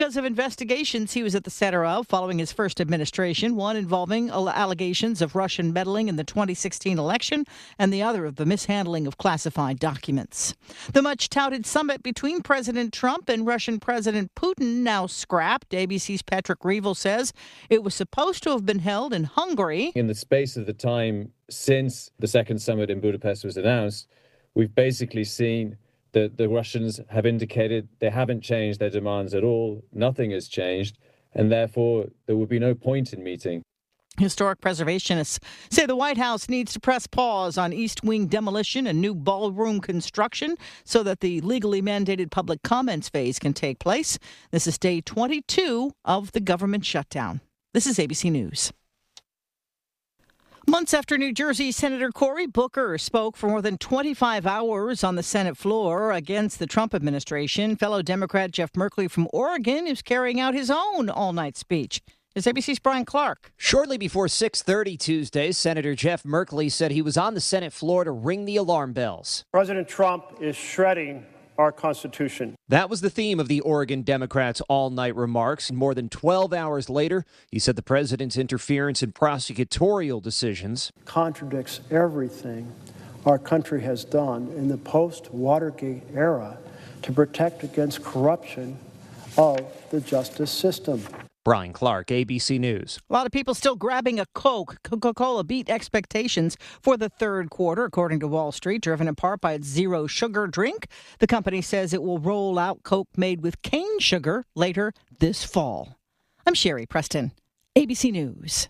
because of investigations he was at the center of following his first administration, one involving allegations of Russian meddling in the 2016 election and the other of the mishandling of classified documents. The much-touted summit between President Trump and Russian President Putin now scrapped. ABC's Patrick Reevell says it was supposed to have been held in Hungary. In the space of the time since the second summit in Budapest was announced, we've basically seen that the Russians have indicated they haven't changed their demands at all. Nothing has changed, and therefore there would be no point in meeting. Historic preservationists say the White House needs to press pause on East Wing demolition and new ballroom construction so that the legally mandated public comments phase can take place. This is day 22 of the government shutdown. This is ABC News. Months after New Jersey Senator Cory Booker spoke for more than 25 hours on the Senate floor against the Trump administration, fellow Democrat Jeff Merkley from Oregon is carrying out his own all-night speech. It's ABC's Brian Clark. Shortly before 6:30 Tuesday, Senator Jeff Merkley said he was on the Senate floor to ring the alarm bells. President Trump is shredding our Constitution. That was the theme of the Oregon Democrats' all-night remarks. More than 12 hours later, he said the president's interference in prosecutorial decisions contradicts everything our country has done in the post-Watergate era to protect against corruption of the justice system. Brian Clark, ABC News. A lot of people still grabbing a Coke. Coca-Cola beat expectations for the third quarter, according to Wall Street, driven in part by its zero sugar drink. The company says it will roll out Coke made with cane sugar later this fall. I'm Sherry Preston, ABC News.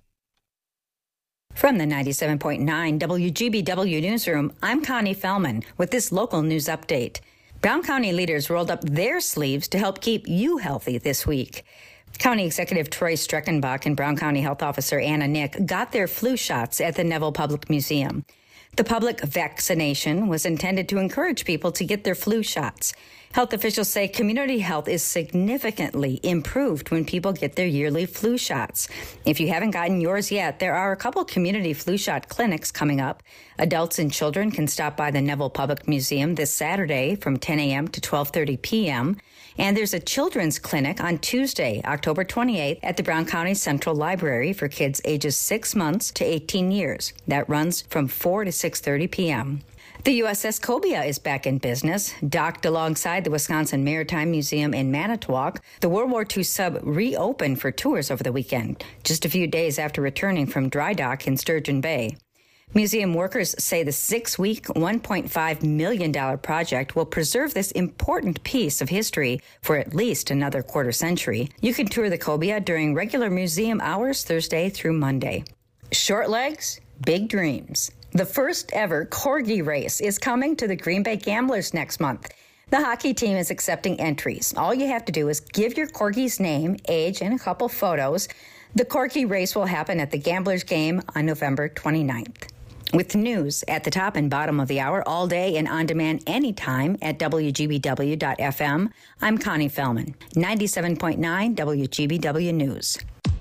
From the 97.9 WGBW Newsroom, I'm Connie Fellman with this local news update. Brown County leaders rolled up their sleeves to help keep you healthy this week. County Executive Troy Streckenbach and Brown County Health Officer Anna Nick got their flu shots at the Neville Public Museum. The public vaccination was intended to encourage people to get their flu shots. Health officials say community health is significantly improved when people get their yearly flu shots. If you haven't gotten yours yet, there are a couple community flu shot clinics coming up. Adults and children can stop by the Neville Public Museum this Saturday from 10 a.m. to 12:30 p.m. And there's a children's clinic on Tuesday, October 28th at the Brown County Central Library for kids ages 6 months to 18 years. That runs from 4 to 6:30 p.m. The USS Cobia is back in business. Docked alongside the Wisconsin Maritime Museum in Manitowoc, the World War II sub reopened for tours over the weekend, just a few days after returning from dry dock in Sturgeon Bay. Museum workers say the 6-week, $1.5 million project will preserve this important piece of history for at least another quarter century. You can tour the Cobia during regular museum hours Thursday through Monday. Short legs, big dreams. The first ever Corgi race is coming to the Green Bay Gamblers next month. The hockey team is accepting entries. All you have to do is give your Corgi's name, age, and a couple photos. The Corgi race will happen at the Gamblers game on November 29th. With news at the top and bottom of the hour all day and on demand anytime at WGBW.FM, I'm Connie Fellman, 97.9 WGBW News.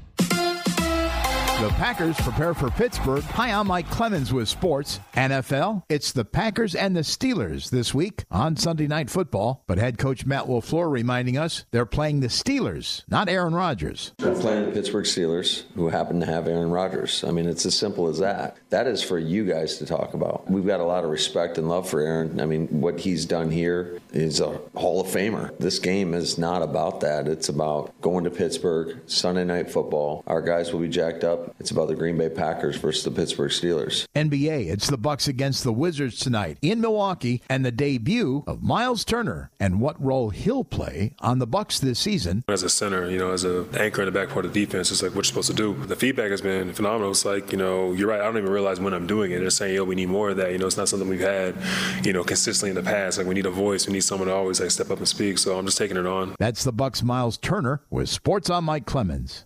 The Packers prepare for Pittsburgh. Hi, I'm Mike Clemens with sports. NFL, it's the Packers and the Steelers this week on Sunday Night Football. But head coach Matt LaFleur reminding us they're playing the Steelers, not Aaron Rodgers. They're playing the Pittsburgh Steelers, who happen to have Aaron Rodgers. I mean, it's as simple as that. That is for you guys to talk about. We've got a lot of respect and love for Aaron. I mean, what he's done here is a Hall of Famer. This game is not about that. It's about going to Pittsburgh, Sunday Night Football. Our guys will be jacked up. It's about the Green Bay Packers versus the Pittsburgh Steelers. NBA, it's the Bucks against the Wizards tonight in Milwaukee, and the debut of Miles Turner and what role he'll play on the Bucks this season. As a center, as an anchor in the back part of the defense, it's like what you're supposed to do. The feedback has been phenomenal. It's like, you're right. I don't even realize when I'm doing it. They're saying, we need more of that. It's not something we've had, consistently in the past. Like, we need a voice. We need someone to always step up and speak. So I'm just taking it on. That's the Bucks' Miles Turner with Sports on Mike Clemens.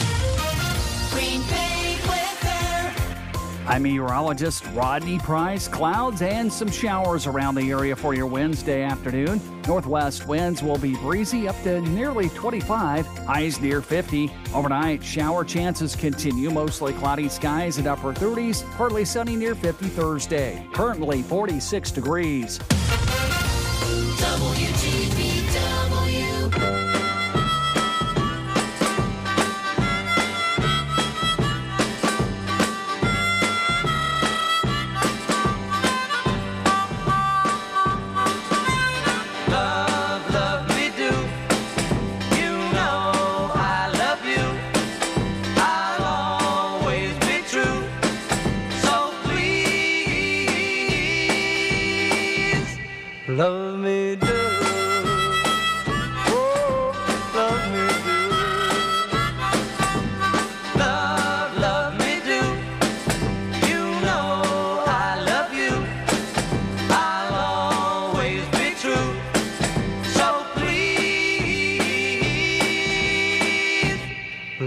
I'm meteorologist Rodney Price. Clouds and some showers around the area for your Wednesday afternoon. Northwest winds will be breezy up to nearly 25, highs near 50. Overnight, shower chances continue, mostly cloudy skies at upper 30s, partly sunny near 50 Thursday. Currently 46 degrees. WGBW.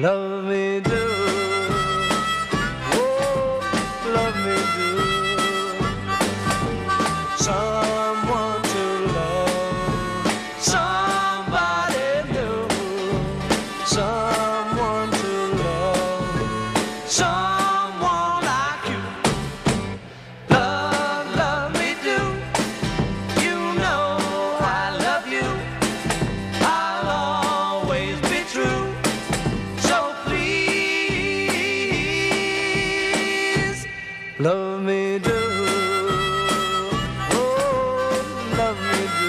Love me do. Oh, love me do. Someone to love. Somebody new. Someone to love. Someone like you. Love, love me do. You know I love you. I'll always be true. So please, love me do. Oh, love me do.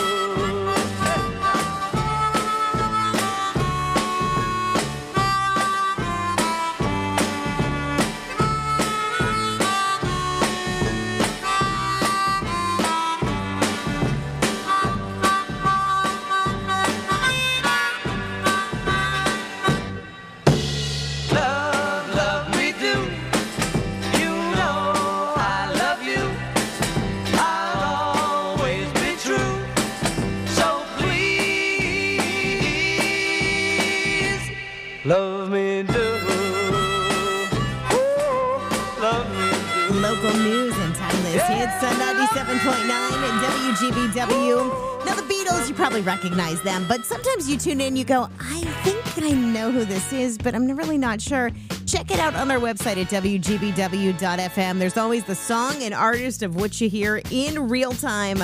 Love, love me do. You know I love you. I'll always be true. So please, love me do. Oh, love me do. Local news and timeless hits on 97.9 and WGBW. Now, the Beatles, you probably recognize them, but sometimes you tune in, you go, I think I know who this is, but I'm really not sure. Check it out on our website at WGBW.FM. There's always the song and artist of what you hear in real time.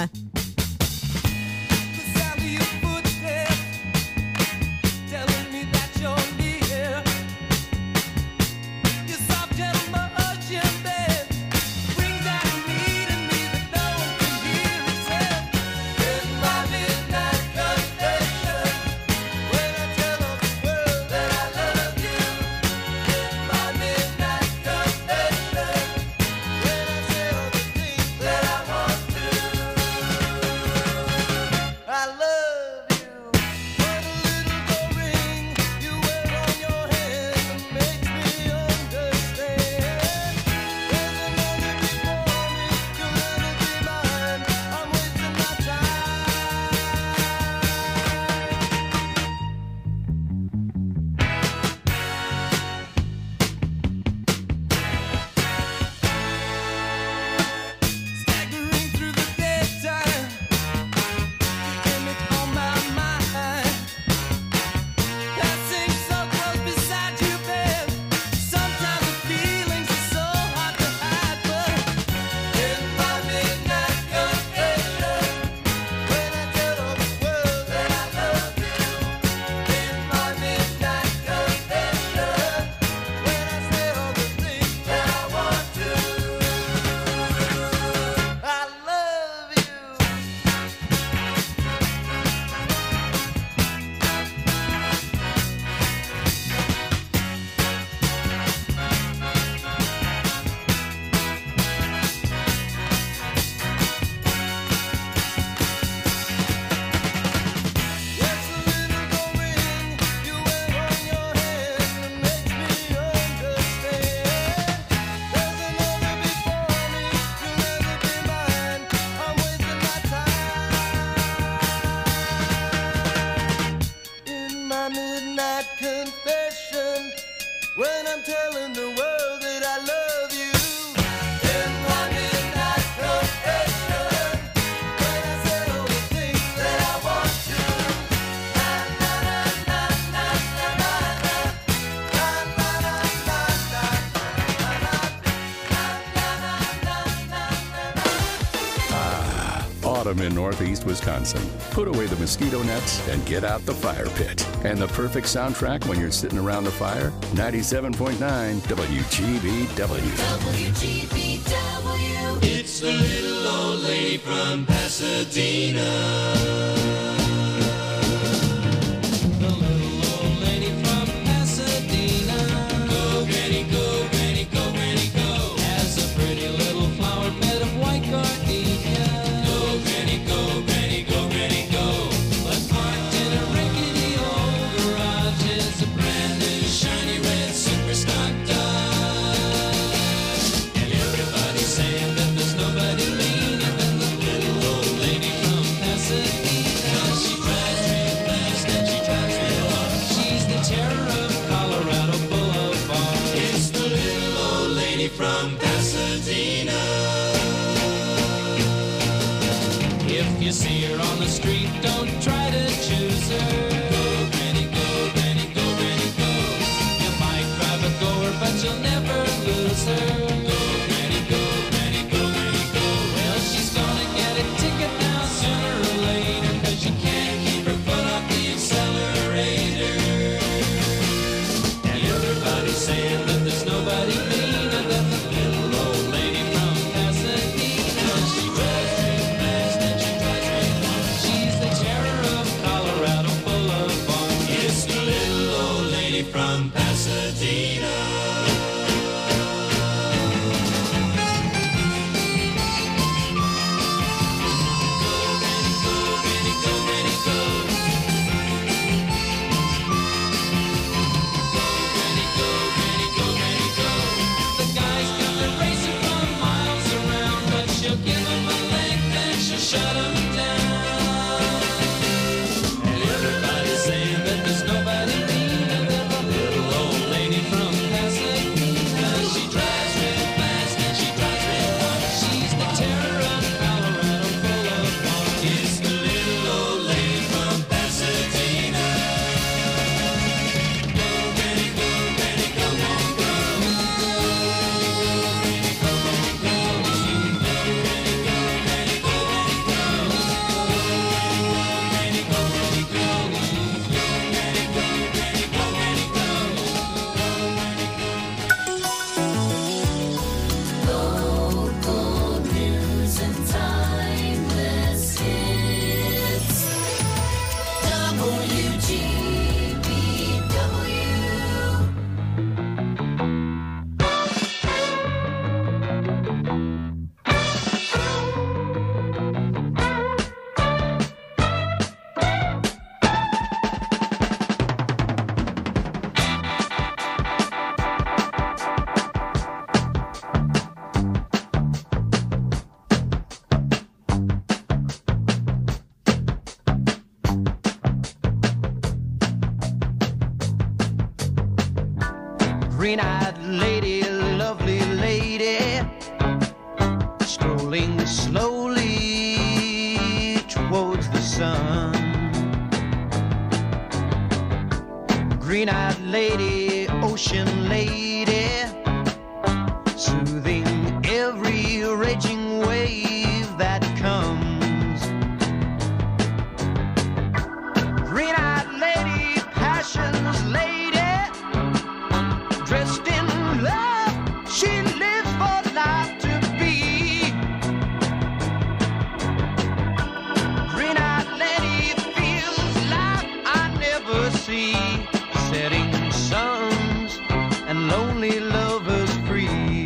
When I'm telling the world that I love you. In my midnight confession, when I say all the things that I want to. Na na na na na na na na na na na na na na na. Autumn in Northeast Wisconsin. Put away the mosquito nets and get out the fire pit. And the perfect soundtrack when you're sitting around the fire? 97.9 WGBW. WGBW. It's the little old lady from Pasadena. Saying that there's nobody meaner than the little old lady from Pasadena. she'll never lose her. Go, Granny, go, Granny, go, Granny, go. Well, she's gonna get a ticket now sooner or later, 'cause she can't keep her foot off the accelerator. And everybody's saying that there's nobody meaner than the little old lady from Pasadena. She drives real fast and she drives real far. She's the terror of Colorado Boulevard. It's the little old lady from Pasadena. The guys come and race her from miles around, but she'll give them a leg, then she'll shut them down. And everybody's saying that there's nobody meaner than the little old lady from Pasadena. She drives real fast and she drives real far. She's the terror of Colorado Boulevard. It's the little old lady from Pasadena. Go, Granny, go, Granny, go, Granny, go. Local news and timeless hits. WGBW. Green-eyed lady, lovely lady, strolling slowly towards the sun. Green-eyed lady, ocean lady, soothing every raging wave that comes. Green-eyed lady, passion's lady, dressed in love, she lives for life to be. Green-eyed lady feels life I never see. Setting suns and lonely lovers free.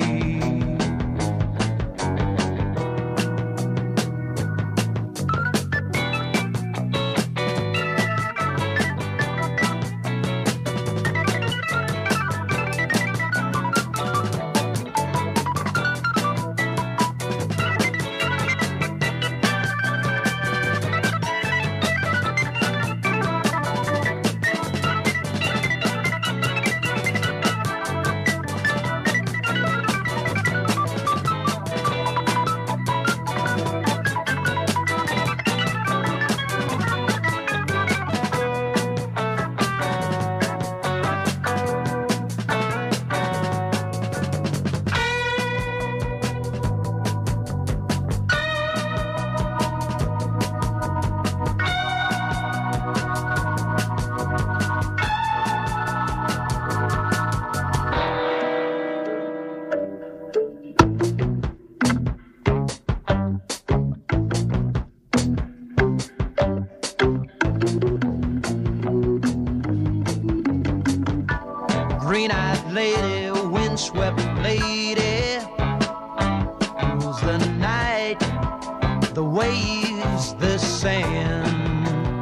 Green-eyed lady, windswept lady, rules the night, the waves, the sand.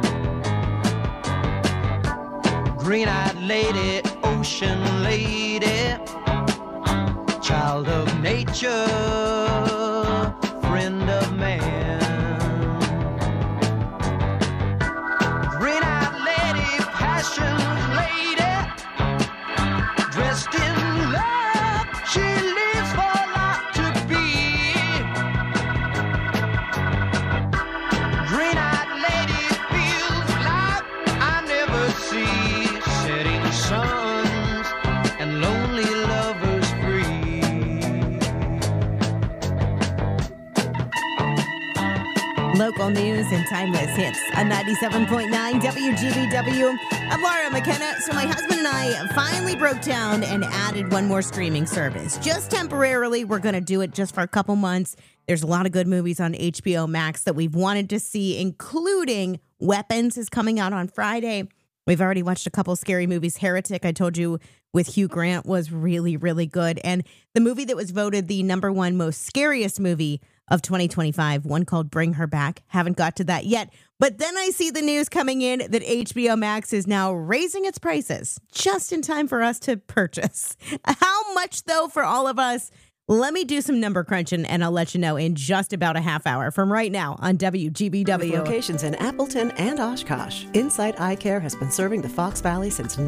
Green-eyed lady, ocean lady, child of nature, friend of man. Green-eyed lady, passion lady, dressed in love, she lives for life to be. Green-eyed lady feels life I never see. Setting suns and lonely lovers Local news and timeless hits on 97.9 WGBW. I'm Laura McKenna. So my husband and I finally broke down and added one more streaming service. Just temporarily, we're going to do it just for a couple months. There's a lot of good movies on HBO Max that we've wanted to see, including Weapons is coming out on Friday. We've already watched a couple scary movies. Heretic, I told you, with Hugh Grant was really, really good. And the movie that was voted the #1 most scariest movie of 2025, one called Bring Her Back. Haven't got to that yet. But then I see the news coming in that HBO Max is now raising its prices just in time for us to purchase. How much, though, for all of us? Let me do some number crunching, and I'll let you know in just about a half hour from right now on WGBW. With locations in Appleton and Oshkosh, Insight Eye Care has been serving the Fox Valley since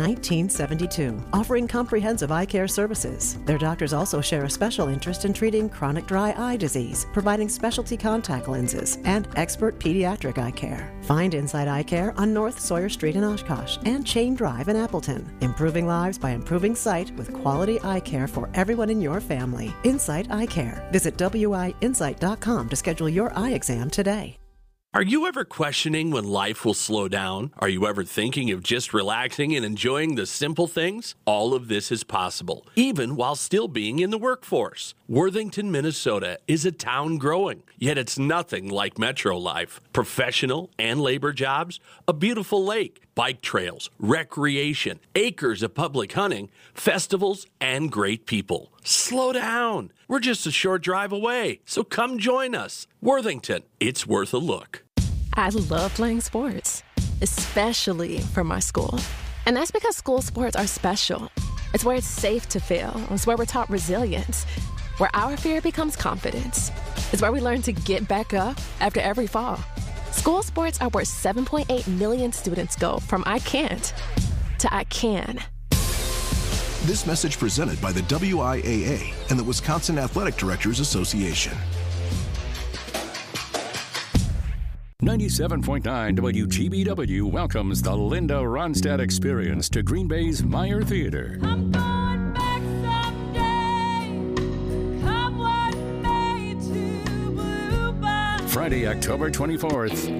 1972, offering comprehensive eye care services. Their doctors also share a special interest in treating chronic dry eye disease, providing specialty contact lenses, and expert pediatric eye care. Find Insight Eye Care on North Sawyer Street in Oshkosh and Chain Drive in Appleton, improving lives by improving sight with quality eye care for everyone in your family. Insight Eye Care. Visit WIinsight.com to schedule your eye exam today. Are you ever questioning when life will slow down? Are you ever thinking of just relaxing and enjoying the simple things? All of this is possible, even while still being in the workforce. Worthington, Minnesota is a town growing, yet it's nothing like metro life. Professional and labor jobs, a beautiful lake, bike trails, recreation, acres of public hunting, festivals, and great people. Slow down. We're just a short drive away, so come join us. Worthington, it's worth a look. I love playing sports, especially for my school. And that's because school sports are special. It's where it's safe to fail. It's where we're taught resilience, where our fear becomes confidence. It's where we learn to get back up after every fall. School sports are where 7.8 million students go from I can't to I can. This message presented by the WIAA and the Wisconsin Athletic Directors Association. 97.9 WGBW welcomes the Linda Ronstadt Experience to Green Bay's Meyer Theater. Friday, October 24th.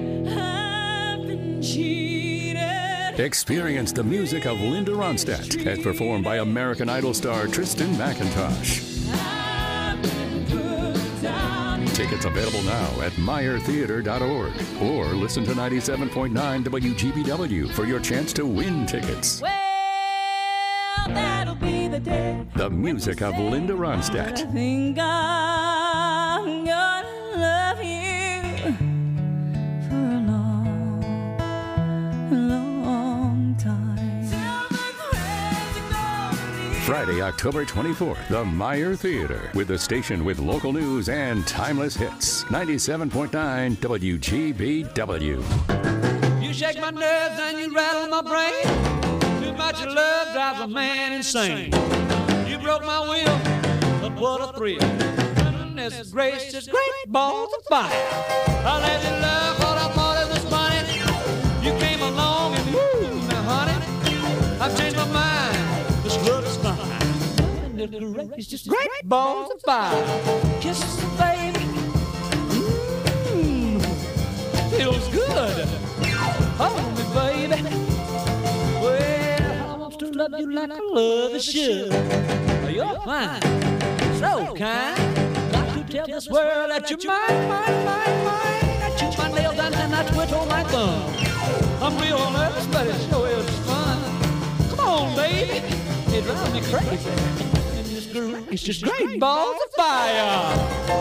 Experience the music of Linda Ronstadt as performed by American Idol star Tristan McIntosh. Tickets available now at MeyerTheater.org or listen to 97.9 WGBW for your chance to win tickets. Well, that'll be the day. The music of Linda Ronstadt. I think I'm gonna love you for a long, long time. Friday, October 24th, the Meyer Theater, with the station with local news and timeless hits. 97.9 WGBW. You shake my nerves and you rattle my brain. Too much love drives a man insane. You broke my will, but what a thrill. Goodness gracious, great balls of fire. I let you love what I thought it was funny. You came along and woo, now honey, I've changed my mind. This love is fine. It's just great balls of fire. Kisses, baby. Feels good. Hold me, baby. Well, I want to love you like I love a should. You're fine, so kind. Got to tell this world that you're mine. I chew my nails down and I twiddle my thumb. I'm real nervous, but it sure is fun. Come on, baby. It drives me crazy. It's just great balls of fire.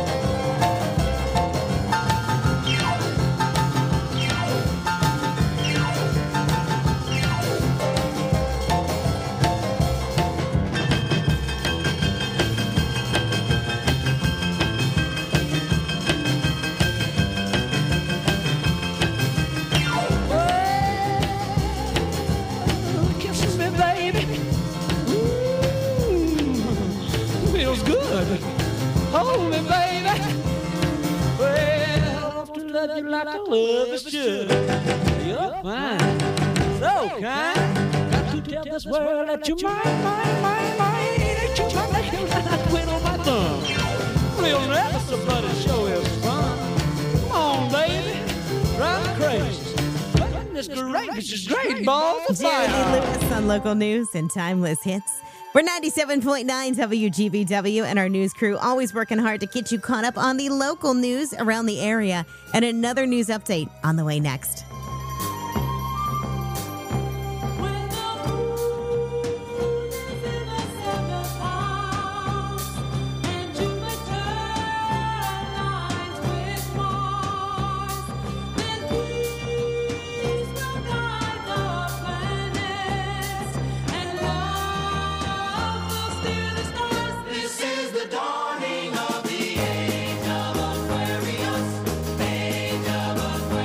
Hold me, baby. Well, I want to love you like I love is should. You're fine, so kind. Got to tell this world that you're mine. That you're my nails and I twiddle my thumb. Real nervous, but it sure is fun. Come on, baby. Goodness gracious, great balls of Jeremy fire. Lewis on local news and timeless hits. We're 97.9 WGBW, and our news crew always working hard to get you caught up on the local news around the area. And another news update on the way next. This is the dawning of the age of Aquarius, age of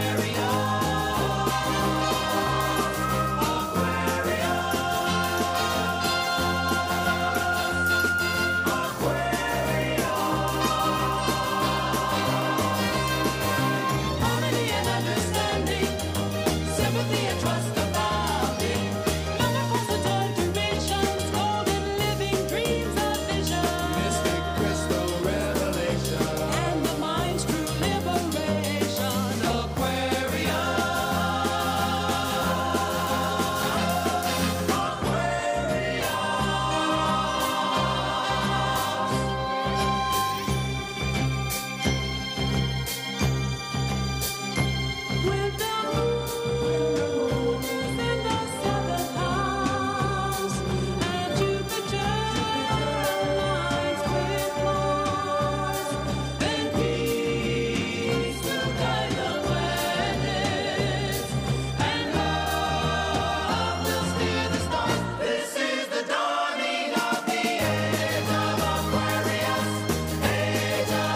Harmony and understanding, sympathy and trust abounding. Love across the time durations, golden living dreams of vision. Mystic crystal revelation, and the mind's true liberation. With the moon in the seventh house, and Jupiter aligns with Mars, then peace will guide the planets, and love will steer the stars. This is the dawning of the age of Aquarius, age of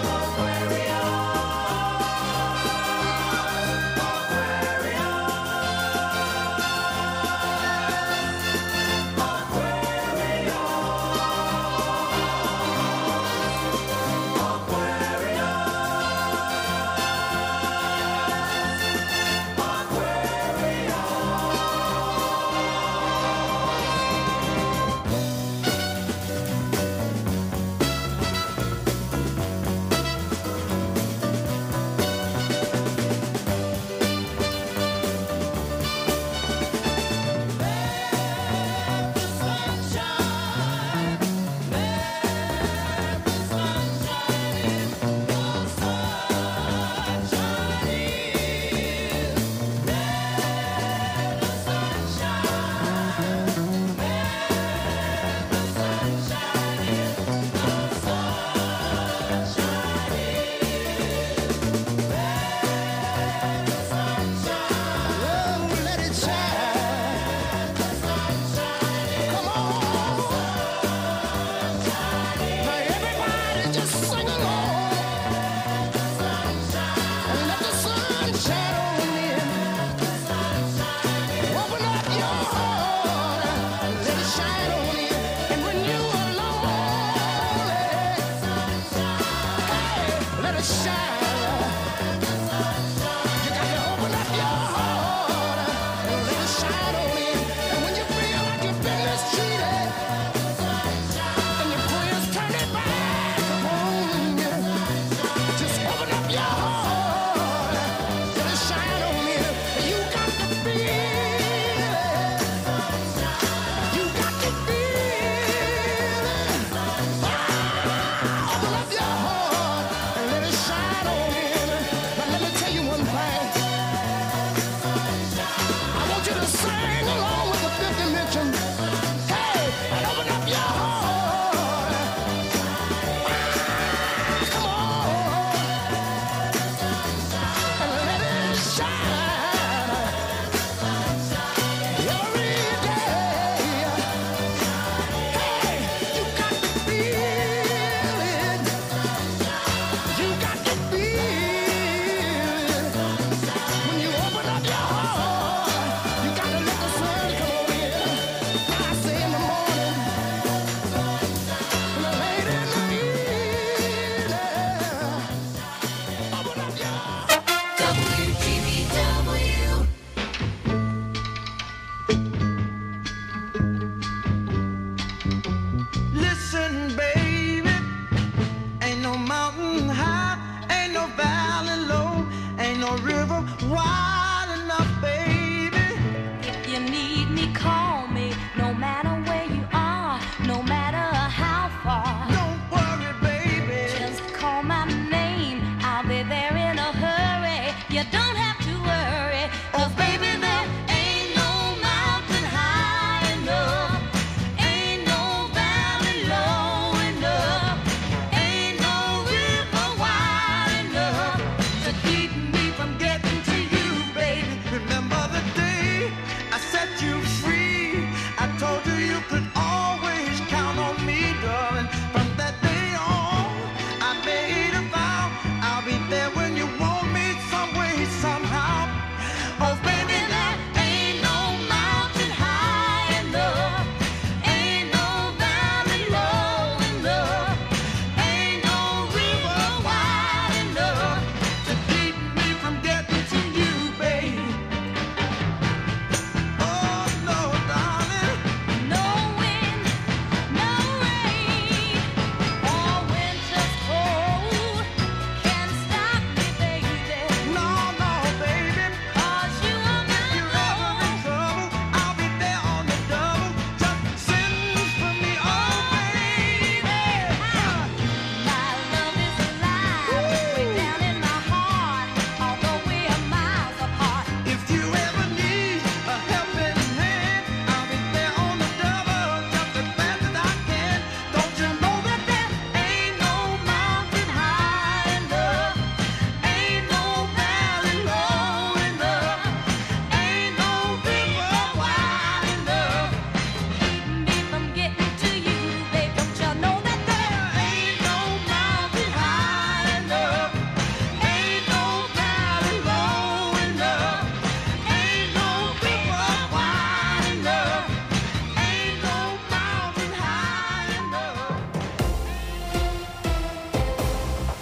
river wide enough, baby.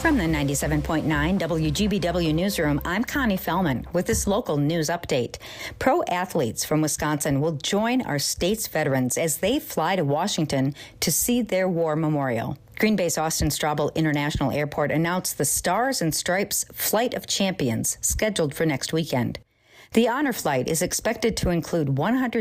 From the 97.9 WGBW Newsroom, I'm Connie Fellman with this local news update. Pro athletes from Wisconsin will join our state's veterans as they fly to Washington to see their war memorial. Green Bay's Austin Straubel International Airport announced the Stars and Stripes Flight of Champions scheduled for next weekend. The honor flight is expected to include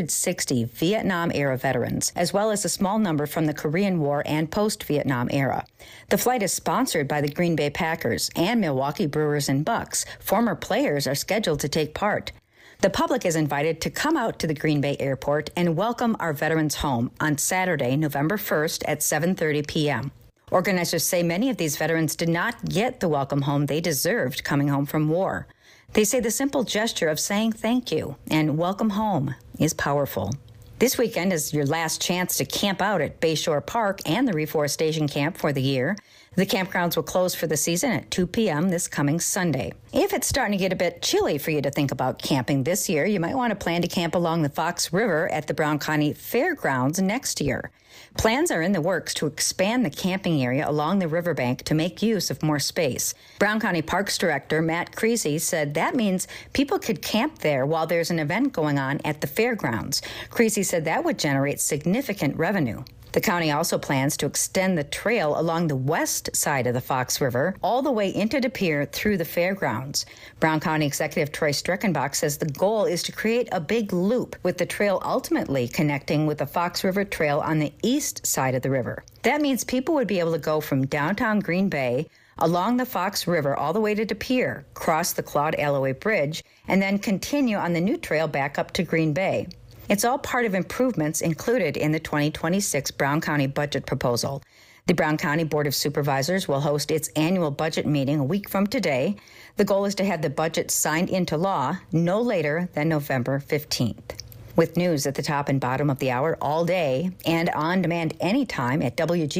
160 Vietnam-era veterans, as well as a small number from the Korean War and post-Vietnam era. The flight is sponsored by the Green Bay Packers and Milwaukee Brewers and Bucks. Former players are scheduled to take part. The public is invited to come out to the Green Bay Airport and welcome our veterans home on Saturday, November 1st at 7:30 p.m. Organizers say many of these veterans did not get the welcome home they deserved coming home from war. They say the simple gesture of saying thank you and welcome home is powerful. This weekend is your last chance to camp out at Bayshore Park and the Reforestation Camp for the year. The campgrounds will close for the season at 2 p.m. this coming Sunday. If it's starting to get a bit chilly for you to think about camping this year, you might want to plan to camp along the Fox River at the Brown County Fairgrounds next year. Plans are in the works to expand the camping area along the riverbank to make use of more space. Brown County Parks Director Matt Creasy said that means people could camp there while there's an event going on at the fairgrounds. Creasy said that would generate significant revenue. The county also plans to extend the trail along the west side of the Fox River all the way into De Pere through the fairgrounds. Brown County Executive Troy Streckenbach says the goal is to create a big loop, with the trail ultimately connecting with the Fox River Trail on the east side of the river. That means people would be able to go from downtown Green Bay along the Fox River all the way to De Pere, cross the Claude Alloway Bridge, and then continue on the new trail back up to Green Bay. It's all part of improvements included in the 2026 Brown County budget proposal. The Brown County Board of Supervisors will host its annual budget meeting a week from today. The goal is to have the budget signed into law no later than November 15th. With news at the top and bottom of the hour all day and on demand anytime at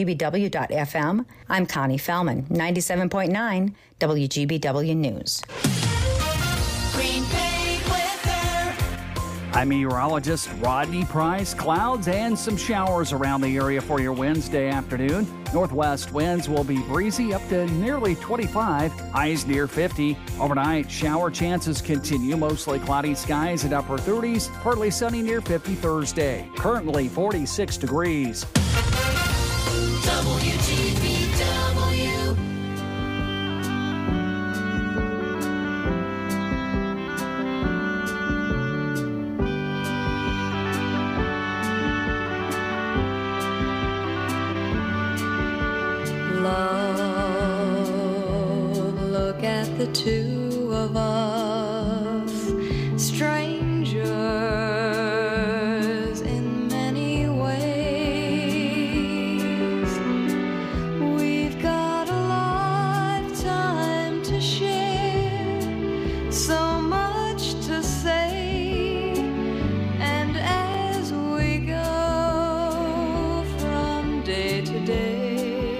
WGBW.FM, I'm Connie Fellman, 97.9 WGBW News. Green Bay weather. I'm meteorologist Rodney Price. Clouds and some showers around the area for your Wednesday afternoon. Northwest winds will be breezy up to nearly 25, highs near 50. Overnight, shower chances continue, mostly cloudy skies at upper 30s, partly sunny near 50 Thursday. Currently 46 degrees. WGBW. Love, look at the two of us, strangers in many ways. We've got a lifetime to share, so much to say, and as we go from day to day,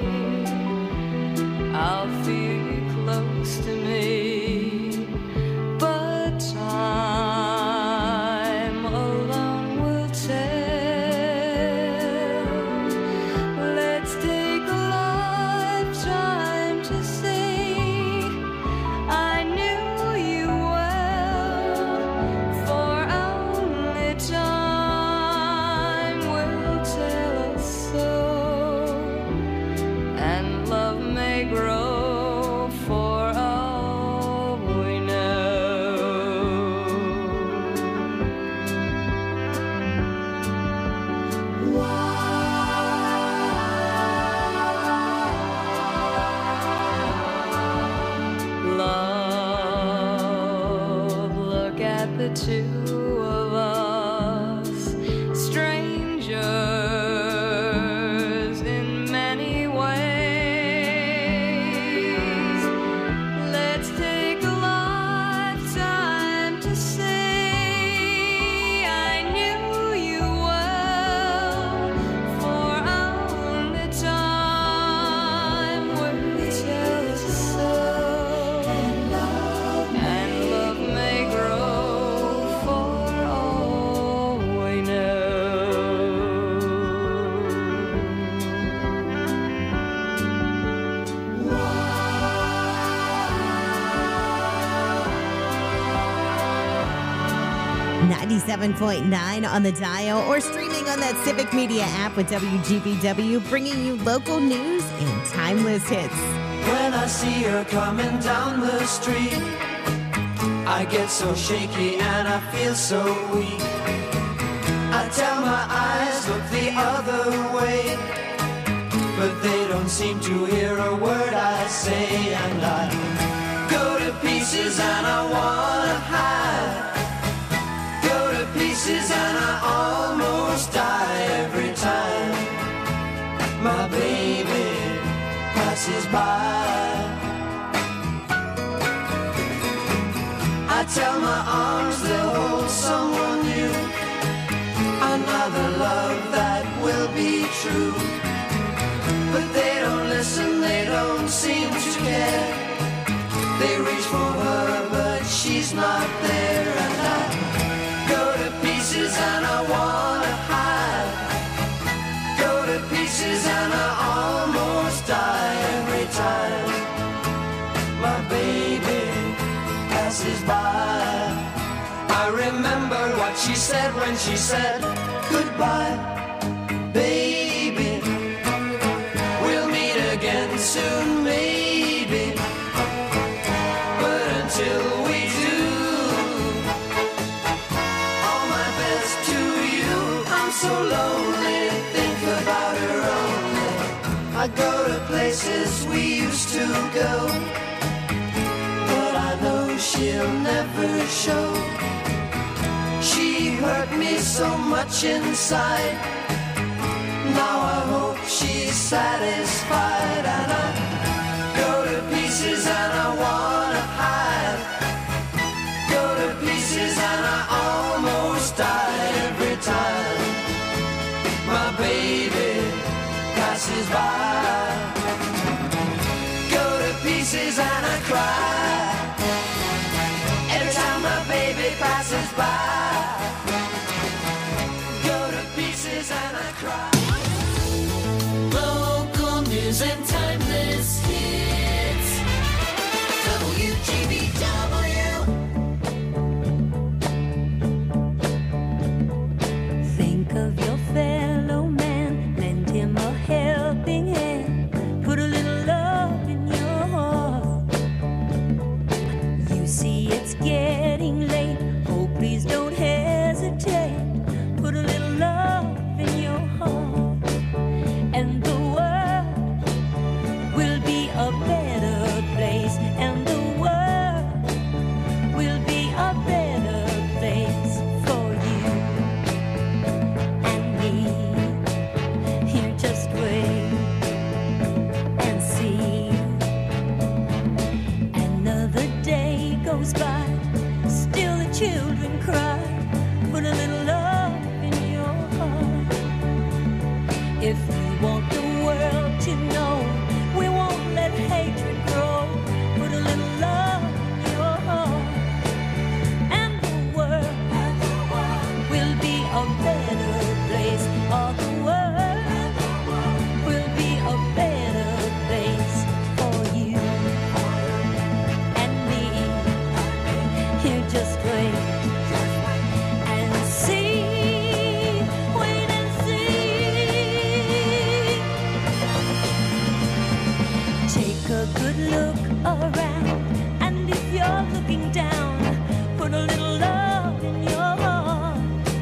I'll feel you close to me 97.9 on the dial or streaming on that Civic Media app with WGBW, bringing you local news and timeless hits. When I see her coming down the street, I get so shaky and I feel so weak. I tell my eyes, look the other way, but they don't seem to hear a word I say. And I go to pieces and I wanna hide. Go to pieces and I almost die every time my baby passes by. I tell my arms they'll hold someone new, another love that will be true. But they don't listen, they don't seem to care. They reach for her, but she's not there. And I go to pieces and I wanna hide. Go to pieces and I almost die every time my baby passes by. I remember what she said when she said goodbye, baby. We'll meet again soon, maybe. But until we do, all my best to you. I'm so lonely, think about her only. I go to places we used to go, but I know she'll never show. She hurt me so much inside. Now I hope she's satisfied. And I go to pieces and I wanna hide. Go to pieces and I almost die every time my baby passes by. Go to pieces and I cry every time my baby passes by. Go to pieces and I cry. Local news and timeless hits. WGBW. Think of your fellow man, lend him a helping hand, put a little love in your heart. You see it's getting late, oh please don't hesitate, put a little love in your heart, and the world will be a better place, and the world will be a better place for you and me. Here, just wait and see. Another day goes by, still the children cry. Put a little love in your heart. If you want the world to know, we won't let hatred grow. Put a little love in your heart, and the world will be a better place. All the world will be a better place for you and me. Here, just wait and see. Wait and see. Take a good look around, and if you're looking down, put a little love in your heart.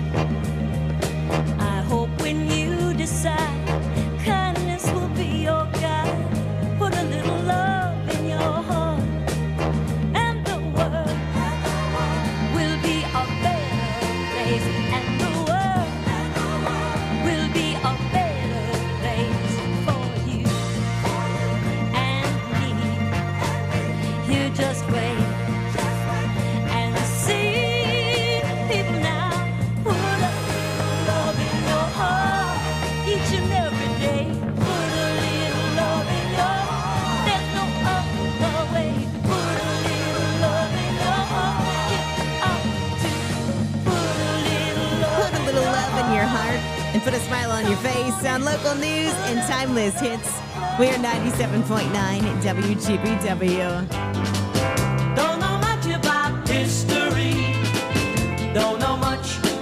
I hope when you decide, kindness will be your guide. Put a little love in your heart, and the world will be a better place, and the world will be a better place for you and me. Here, just wait and see. People now, put a little love in your heart each and every day. Put a little love in your heart. There's no other way. Put a little love in your heart. Get out to put a little love. Put a little love in your heart and put a smile on your face on local news and timeless hits. We are 97.9 WGBW. Don't know much about history. Don't know much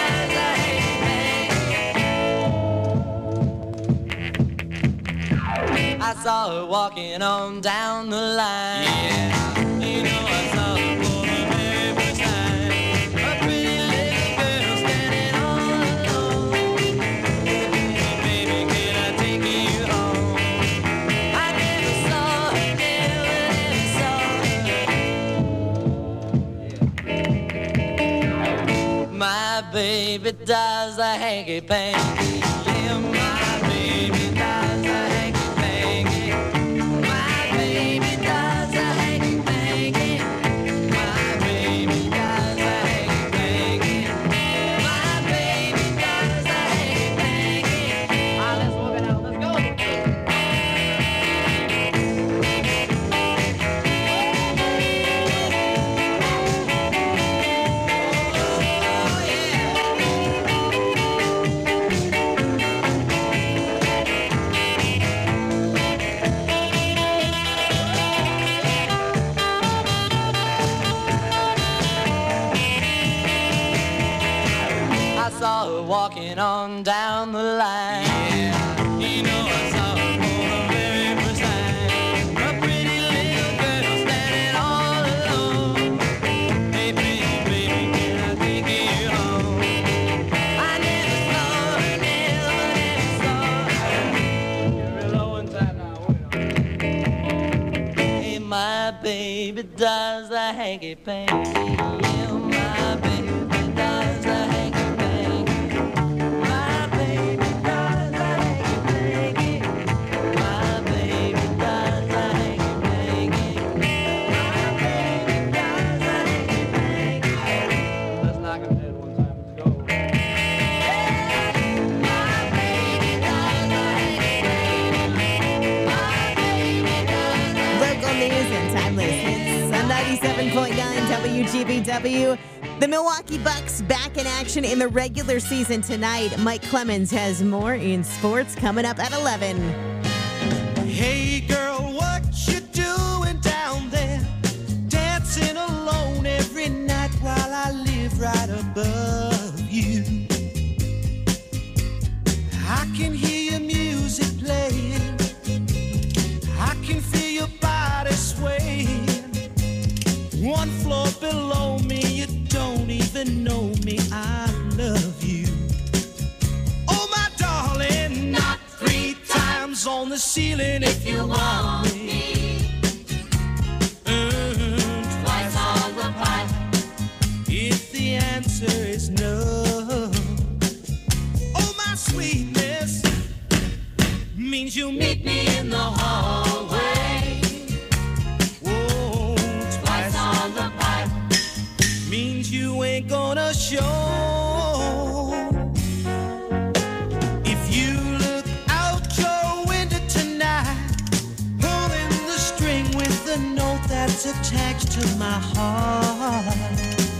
walking on down the line. Yeah, you know I saw her for the very first time. A pretty little girl standing all alone. Baby, can I take you home? I never saw her, never saw her. My baby does a hanky-panky. Yeah, my baby does a hanky-panky. My baby does a hanky-panky. My baby does a hanky-panky. My baby does a hanky-panky. Let's walk it out. Let's go. I saw her walking on down the line. Yeah, you know I saw her for the very first time. A pretty little girl standing all alone. Hey, baby, can I take you home? I never saw her, never saw her. You're real low in time now. Hey, my baby does a hanky-panky. Yeah, my baby does a hanky-panky. My baby does a hanky-panky. My baby does a hanky-panky. My baby does a hanky-panky. Let's knock him dead one time. Let's go. My baby does a hanky-panky. My baby does a Local news and timeless hits on 97.9 WGBW. The Milwaukee Bucks back in action in the regular season tonight. Mike Clemens has more in sports coming up at 11. Hey girl, what you doing down there? Dancing alone every night while I live right above you. I can hear your music playing. I can feel your body swaying. One floor below me, you don't even know me. I love you. Oh, my darling, knock 3 times on the ceiling if you want me. Twice on the pipe if the answer is no. Oh, my sweetness means you meet me in the hallway. Oh, twice on the pipe means you ain't gonna show. If you look out your window tonight, pulling the string with the note that's attached to my heart.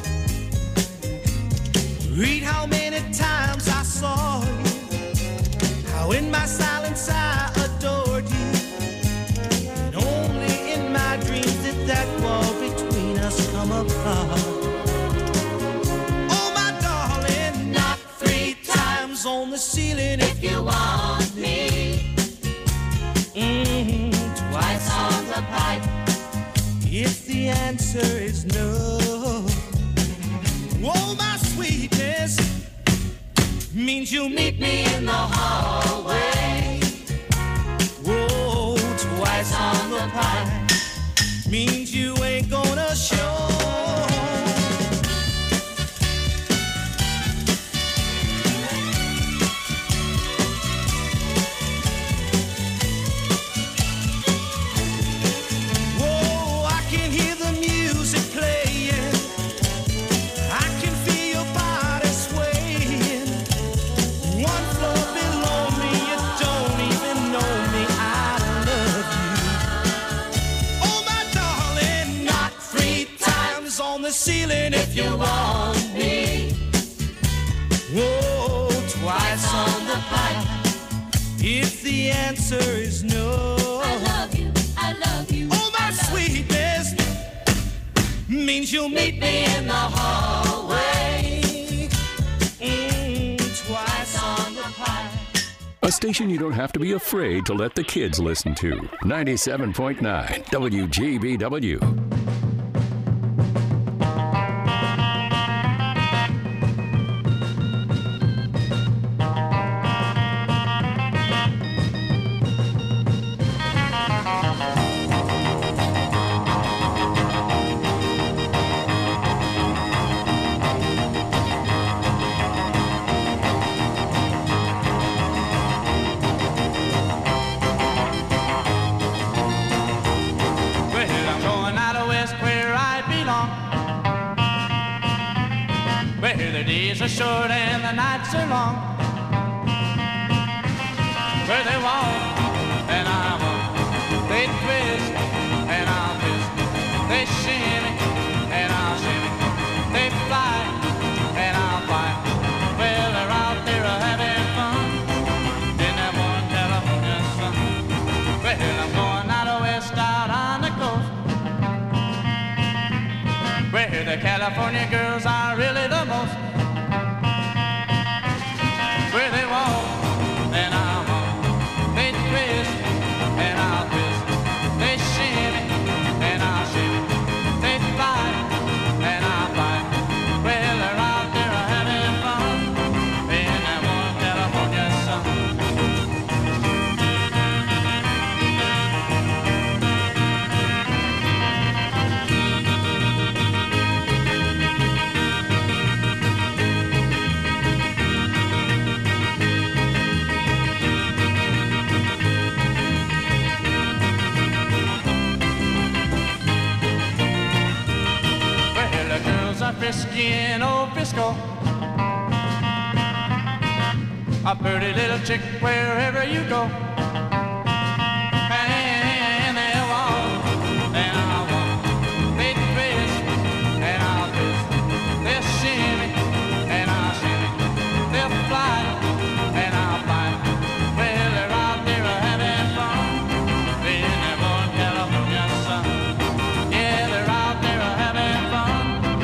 Read how many times I saw you, how in my silence I adored you, and only in my dreams did that wall between us come apart. Oh, my darling, knock 3 times on the ceiling if you want me. Twice on the pipe if the answer is no. Oh, my sweetness means you'll meet me in the hallway. Whoa, twice on the pipe means you ain't gonna show. Whoa, I can hear the music playing. I can feel your body swaying. One floor below me, you don't even know me. I love you. Oh, my darling, knock 3 times on the ceiling if you want me. Whoa, twice on the pipe if the answer is no. I love you, I love you. Oh, my sweetness means you'll meet me in the hallway. Twice on the pipe. A station you don't have to be afraid to let the kids listen to. 97.9 WGBW. days are short and the nights are long. Where they walk and I walk, they twist and I'll twist. They shimmy and I'll shimmy. They fly and I'll fly. Well, they're out there having fun in that one California sun. Well, I'm going out west, out on the coast, where the California girls are really the most. Where they walk and I walk, they twist and I'll twist. They shimmy and I'll shimmy. They fly and I'll fly. Well, they're out there having fun in that one California sun. Frisky in old Frisco, a pretty little chick wherever you go. And they walk and I'll walk, they twist and I'll twist. They'll shimmy and I'll shimmy. They'll fly and I'll fly. Well, they're out there having fun in that one California sun. Yeah, they're out there having fun.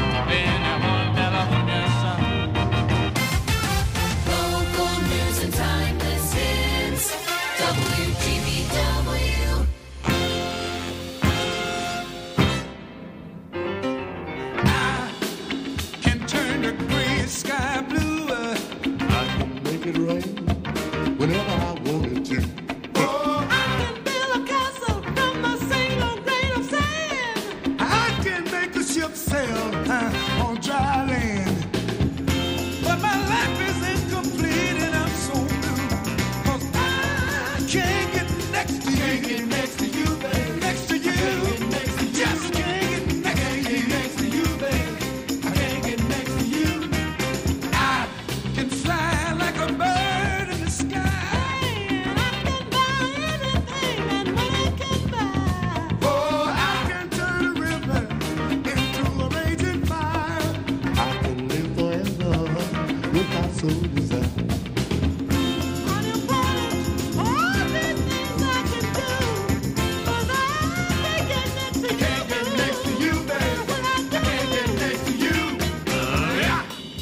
Local news and timeless hits. WGBW. I can turn the gray sky blue. I can make it rain whenever I wanted to. Oh, I can build a castle from a single grain of sand. I can make a ship sail on dry land. But my life is incomplete and I'm so blue. 'Cause I can't get next to you. Can't get next to you, baby. Next to you. Just can't get next to you, baby. I can't get next to you. I can fly like a bird in the sky. And I can buy anything and money can buy. Oh, I can turn a river into a raging fire. I can live forever without so desire. Can't get next to you, baby. I can't get next to you. Yeah.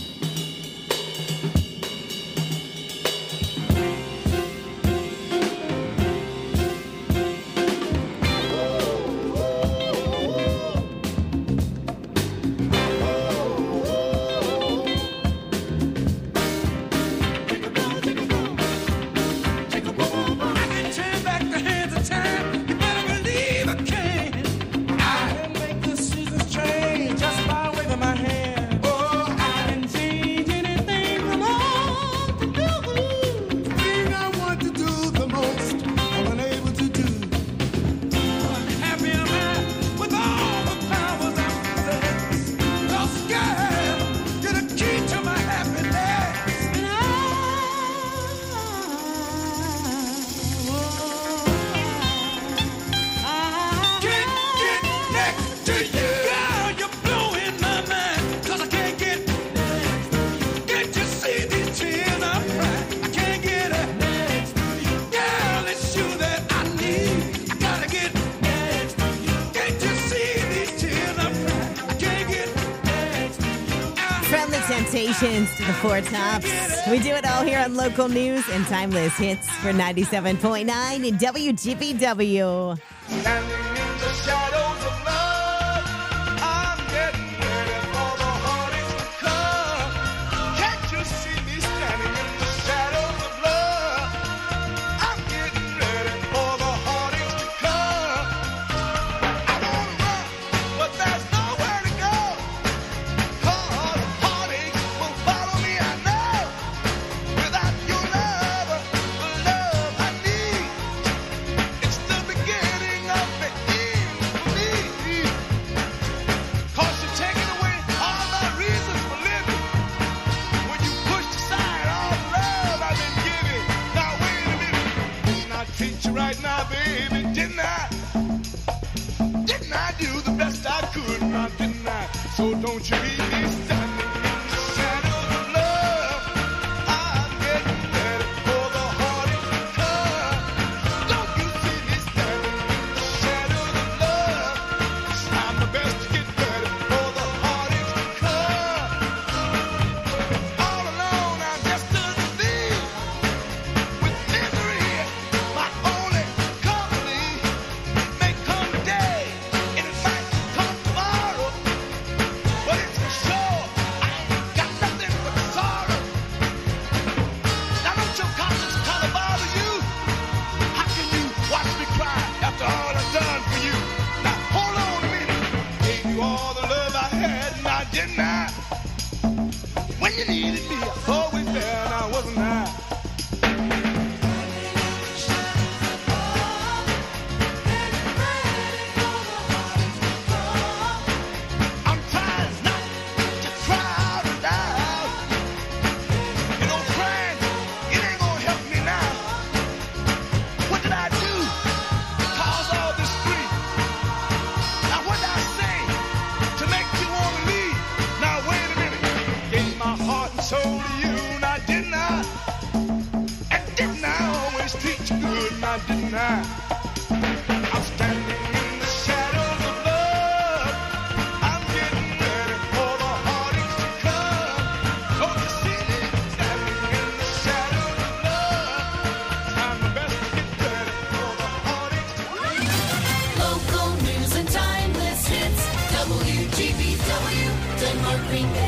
I can turn back the hands of time. You better believe I can. I can make the seasons change just by waving my hand. Oh, I can change anything from all to do. The thing I want to do the most, I'm unable to do. But happy am I with all the powers I possess. 'Cause girl, you're the key to my happiness. And can't get next to you. Girl, you're blowing my mind. 'Cause I can't get next to you. Can't you see these tears I'm crying? I can't get next to you. Girl, it's you that I need. I gotta get next to you. Can't you see these tears I'm crying? I can't get next to you. Salutations to the Four Tops. We do it all here on local news and timeless hits for 97.9 and WGBW. Standing in the shadows of love, I'm getting ready for the heartaches to come. Can't you see me standing in the shadows of love? I'm getting ready for the heartaches to come. I wanna run, but there's nowhere to go. 'Cause heartaches will follow me, I know. Without your love, the love I need, it's the beginning of the end for me. 'Cause you're taking away all my reasons for living. When you pushed aside all the love I've been giving. Now wait a minute, didn't I treat you right now, baby? Didn't I? Didn't I do the best I could? Now didn't I? So don't you leave me standing in the shadows of love. I'm getting ready for the heartache to come. Don't you see me standing in the shadows of love? 'Cause I'm the best to get ready for the heartache to come. All alone, I'm just a thief with misery, my only company. May come today, and it might come tomorrow, but it's for sure I ain't got nothing but sorrow. Now don't your conscience kinda bother you? How can you watch me cry after all I've done for you? Now hold on a minute. Gave you all the love I had, now didn't I? When you needed me, I was always there, now wasn't I? I'm trying not to cry out loud. You know, crying, it ain't gonna help me now. What did I do to cause all this grief? Now what did I say to make you wanna leave? Now wait a minute. Gave my heart and soul to you, now didn't I? And didn't I always treat you good, now didn't I? I'm standing in the shadows of love. I'm getting ready for the heartaches to come. Don't you see me standing in the shadows of love? I'm the best to get ready for the heartaches to come. Local news and timeless hits. WGBW, Denmark, Green Bay.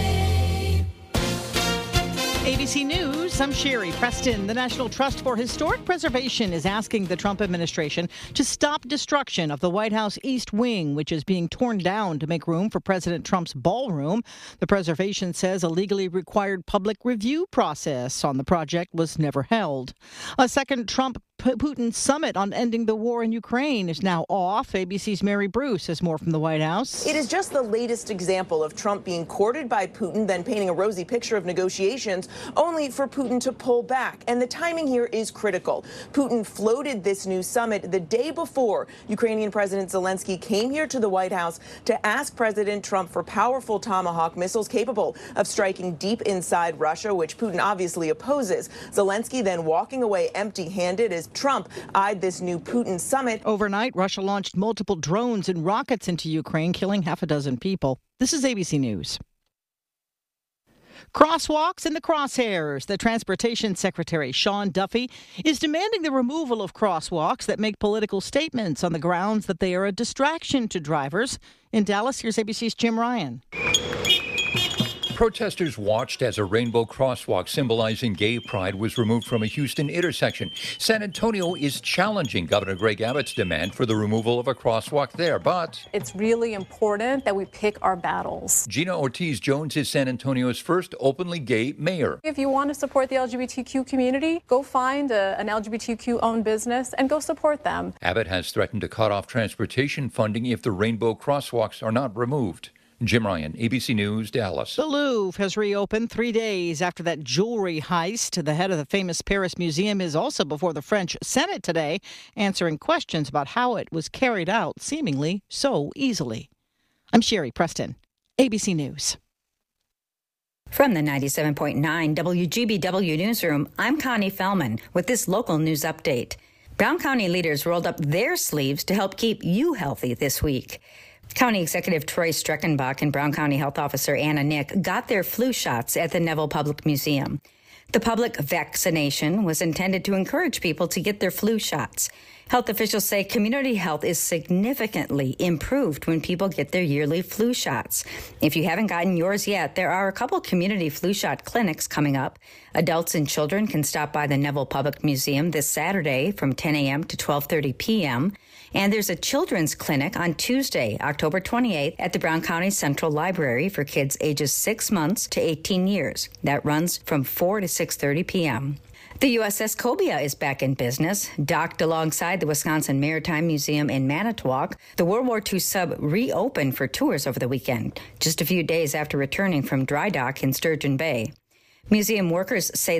ABC News, I'm Sherry Preston. The National Trust for Historic Preservation is asking the Trump administration to stop destruction of the White House East Wing, which is being torn down to make room for President Trump's ballroom. The preservation says a legally required public review process on the project was never held. A second Trump-Putin summit on ending the war in Ukraine is now off. ABC's Mary Bruce has more from the White House. It is just the latest example of Trump being courted by Putin, then painting a rosy picture of negotiations, only for Putin to pull back. And the timing here is critical. Putin floated this new summit the day before Ukrainian President Zelensky came here to the White House to ask President Trump for powerful Tomahawk missiles capable of striking deep inside Russia, which Putin obviously opposes. Zelensky then walking away empty-handed as Trump eyed this new Putin summit. Overnight, Russia launched multiple drones and rockets into Ukraine, killing half a dozen people. This is ABC News. Crosswalks in the crosshairs. The Transportation Secretary, Sean Duffy, is demanding the removal of crosswalks that make political statements on the grounds that they are a distraction to drivers. In Dallas, here's ABC's Jim Ryan. Protesters watched as a rainbow crosswalk symbolizing gay pride was removed from a Houston intersection. San Antonio is challenging Governor Greg Abbott's demand for the removal of a crosswalk there, but it's really important that we pick our battles. Gina Ortiz-Jones is San Antonio's first openly gay mayor. If you want to support the LGBTQ community, go find an LGBTQ-owned business and go support them. Abbott has threatened to cut off transportation funding if the rainbow crosswalks are not removed. Jim Ryan, ABC News, Dallas. The Louvre has reopened 3 days after that jewelry heist. The head of the famous Paris Museum is also before the French Senate today, answering questions about how it was carried out seemingly so easily. I'm Sherry Preston, ABC News. From the 97.9 WGBW Newsroom, I'm Connie Fellman with this local news update. Brown County leaders rolled up their sleeves to help keep you healthy this week. County Executive Troy Streckenbach and Brown County Health Officer Anna Nick got their flu shots at the Neville Public Museum. The public vaccination was intended to encourage people to get their flu shots. Health officials say community health is significantly improved when people get their yearly flu shots. If you haven't gotten yours yet, there are a couple community flu shot clinics coming up. Adults and children can stop by the Neville Public Museum this Saturday from 10 a.m. to 12:30 p.m. And there's a children's clinic on Tuesday, October 28th at the Brown County Central Library for kids ages 6 months to 18 years. That runs from 4 to 6:30 p.m. The USS Cobia is back in business. Docked alongside the Wisconsin Maritime Museum in Manitowoc, the World War II sub reopened for tours over the weekend, just a few days after returning from dry dock in Sturgeon Bay. Museum workers say